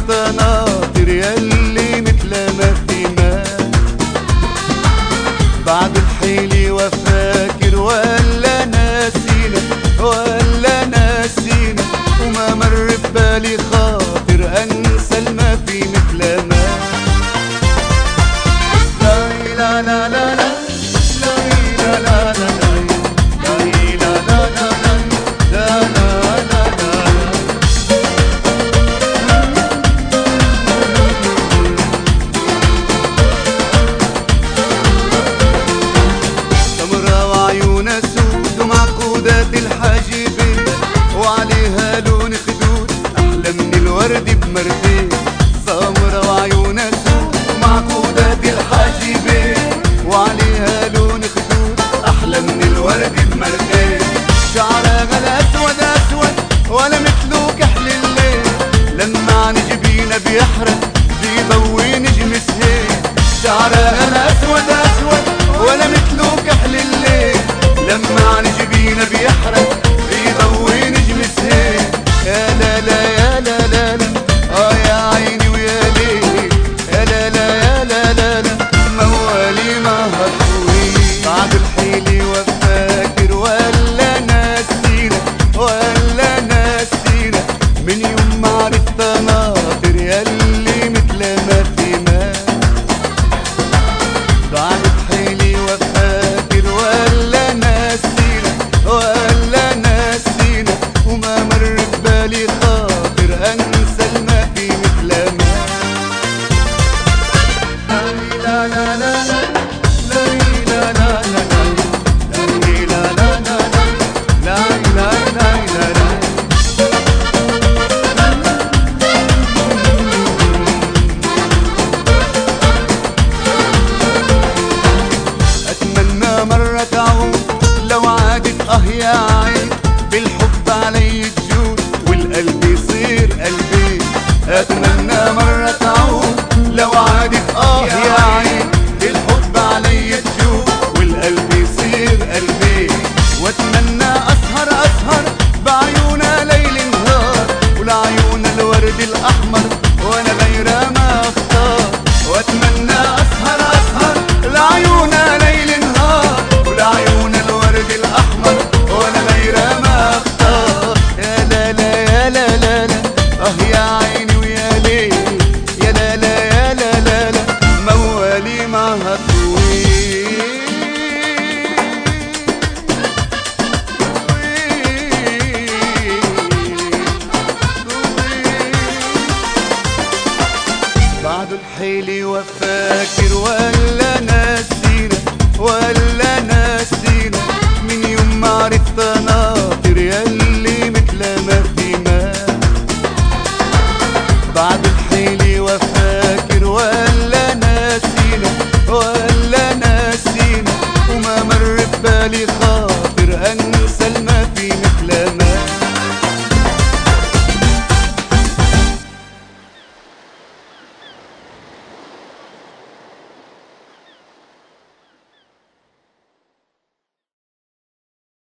عرفت ناطر ياللي مثل ما في ما بعد الحيل وفاكر ولا ناسينا ولا ناسينا وما مر ببالي خاطر انسى الما في مثل ما لا لا لا لا لا لا لا الحاجبين وعليها لون خدود أحلى من الورد بمرتين سمرة وعيونها سود ومعقودات الحاجبين وعليها لون خدود أحلى من الورد بمرتين شعرها غلا أسود أسود ولا مثله كحل الليل لما نجبينا بيحرق بيضوي نجم سهيل شعرها غلا أسود أسود ولا مثله كحل الليل لما نجبينا بيحرق بيضوي نجم سهيل يا لا لا يا لا لا لا يا عيني ويا ليلي يا لا لا يا لا لا لا موالي ما هطوي بعد الحيل وفاكر ولا ناسينا ولا ناسينا من يوم ما عرفت ناطر ياللي مثل ما في ما بعد الحيل وفاكر ولا ناسينا ولا ناسينا وما مر ببالي خاطر انسى الما في مثل ما لا لا لا لا لا لا لا مرة تعود لو عادت يا عين بالحب علي تجود والقلب يصير قلبي اتمنى مرة تعود لو عادت يا عين بالحب علي تجود والقلب يصير قلبي واتمنى اسهر اسهر بعيونها ليل نهار ولعيون الورد الاحمر وانا غيرها ما اختار واتمنى اسهر اسهر لعيونها ليل نهار ولعيون الورد الاحمر وانا غيرها ما اختار يا لا لا يا لا لا لا يا عيني ويا ليل يا لا لا يا لا لا لا موالي ما هطوي بعد الحيل وفاكر ولا ناسينا ولا ناسينا من يوم ما عرفت ناطر ياللي مثل ما في ما بعد